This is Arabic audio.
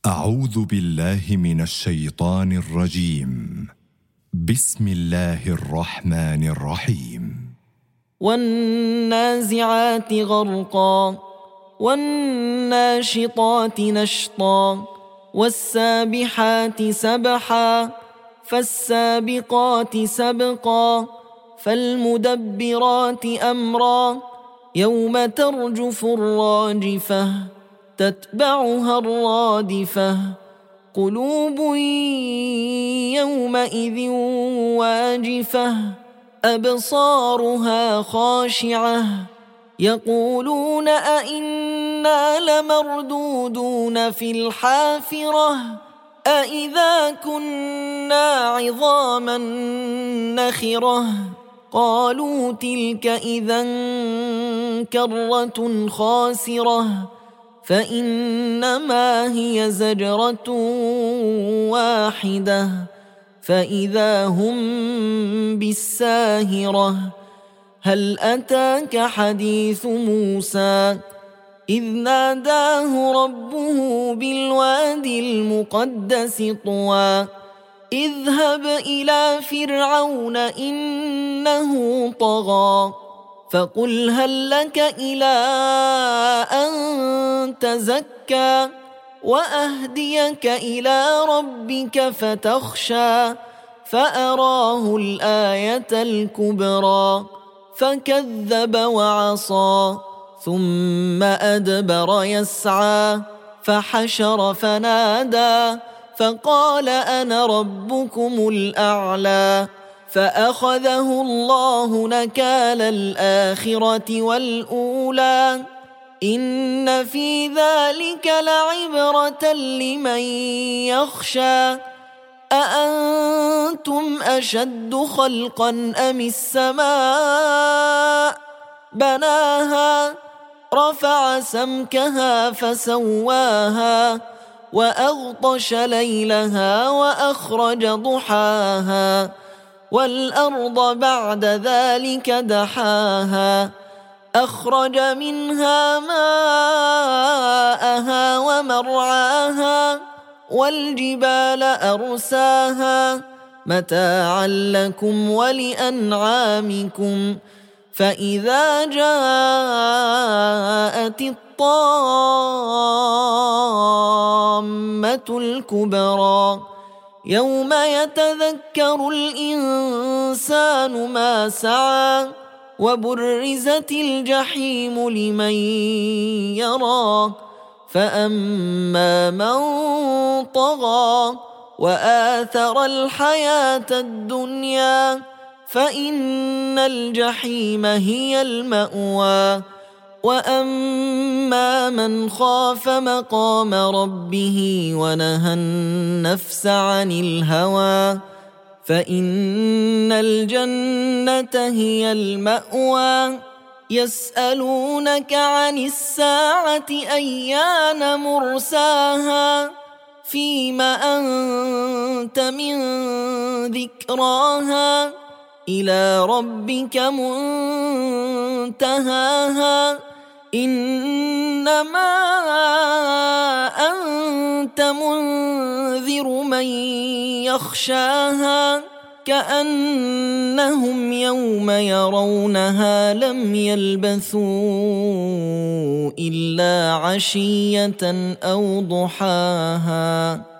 أعوذ بالله من الشيطان الرجيم. بسم الله الرحمن الرحيم. والنازعات غرقا والناشطات نشطا والسابحات سبحا فالسابقات سبقا فالمدبرات أمرا يوم ترجف الراجفة تتبعها الرادفة قلوب يومئذ واجفة أبصارها خاشعة يقولون أئنا لمردودون في الحافرة أئذا كنا عظاما نخرة قالوا تلك إذا كرة خاسرة فإنما هي زجرة واحدة فإذا هم بالساهرة هل أتاك حديث موسى إذ ناداه ربه بالوادي المقدس طوى اذهب إلى فرعون إنه طغى فقل هل لك إلى أن تزكى وأهديك إلى ربك فتخشى فأراه الآية الكبرى فكذب وعصى ثم أدبر يسعى فحشر فنادى فقال أنا ربكم الأعلى فأخذه الله نكال الآخرة والأولى إن في ذلك لعبرة لمن يخشى أأنتم أشد خلقا أم السماء بناها رفع سمكها فسواها وأغطش ليلها وأخرج ضحاها والأرض بعد ذلك دحاها أخرج منها ماءها ومرعاها والجبال أرساها متاعا لكم ولأنعامكم فإذا جاءت الطامة الكبرى يوم يتذكر الإنسان ما سعى وبرزت الجحيم لمن يرى فأما من طغى وآثر الحياة الدنيا فإن الجحيم هي المأوى وأما من خاف مقام ربه ونهى النفس عن الهوى فإن الجنة هي المأوى يسألونك عن الساعة أيان مرساها فيم أنت من ذكراها إلى ربك منتهاها إنما أنت منذر من يخشاها كأنهم يوم يرونها لم يلبثوا إلا عشية أو ضحاها.